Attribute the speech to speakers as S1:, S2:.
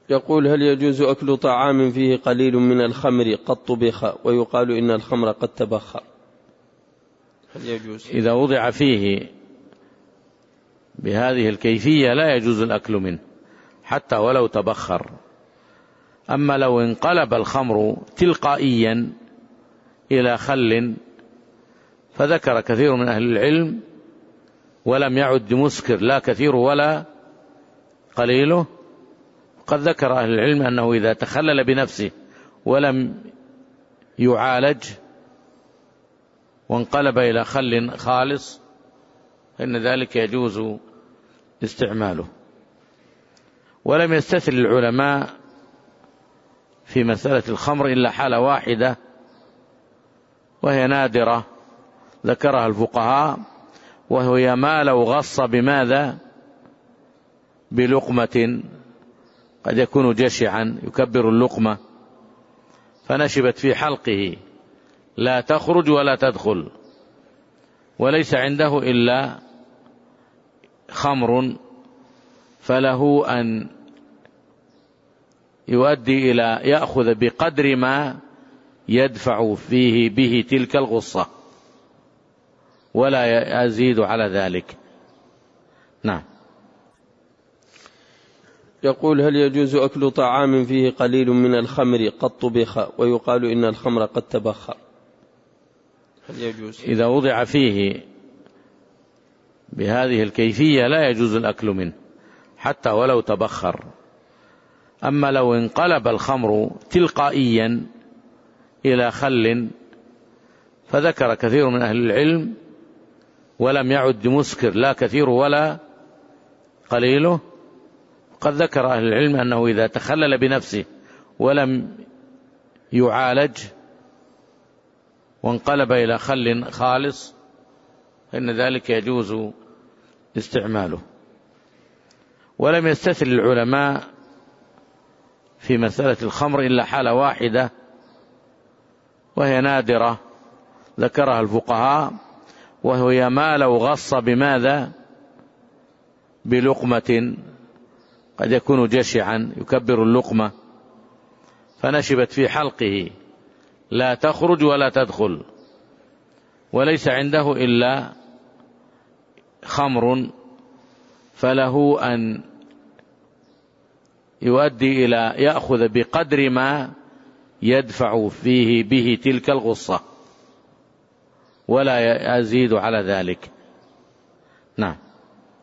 S1: يقول: هل يجوز أكل طعام فيه قليل من الخمر قد طبخ ويقال إن الخمر قد تبخر؟ هل يجوز؟
S2: إذا وضع فيه بهذه الكيفية لا يجوز الأكل منه حتى ولو تبخر. أما لو انقلب الخمر تلقائيا إلى خل، فذكر كثير من أهل العلم ولم يعد مسكر لا كثير ولا قليله، قد ذكر أهل العلم أنه إذا تخلل بنفسه ولم يعالج وانقلب إلى خل خالص فإن ذلك يجوز استعماله. ولم يستثل العلماء في مسألة الخمر إلا حالة واحدة وهي نادرة ذكرها الفقهاء، وهي ما لو غص بماذا؟ بلقمة، قد يكون جشعا يكبر اللقمة فنشبت في حلقه لا تخرج ولا تدخل، وليس عنده إلا خمر، فله أن يؤدي إلى يأخذ بقدر ما يدفع فيه به تلك الغصة ولا يزيد على ذلك. نعم.
S1: يقول: هل يجوز أكل طعام فيه قليل من الخمر قد طبخ ويقال إن الخمر قد تبخر؟ هل يجوز؟
S2: إذا وضع فيه بهذه الكيفية لا يجوز الأكل منه حتى ولو تبخر. أما لو انقلب الخمر تلقائيا إلى خل، فذكر كثير من أهل العلم ولم يعد مسكر لا كثير ولا قليله، قد ذكر أهل العلم أنه إذا تخلل بنفسه ولم يعالج وانقلب إلى خل خالص فإن ذلك يجوز استعماله. ولم يستثل العلماء في مسألة الخمر إلا حالة واحدة وهي نادرة ذكرها الفقهاء، وهي ما لو غص بماذا؟ بلقمة، قد يكون جشعا يكبر اللقمة فنشبت في حلقه لا تخرج ولا تدخل، وليس عنده إلا خمر، فله أن يؤدي إلى يأخذ بقدر ما يدفع فيه به تلك الغصة ولا يزيد على ذلك. نعم.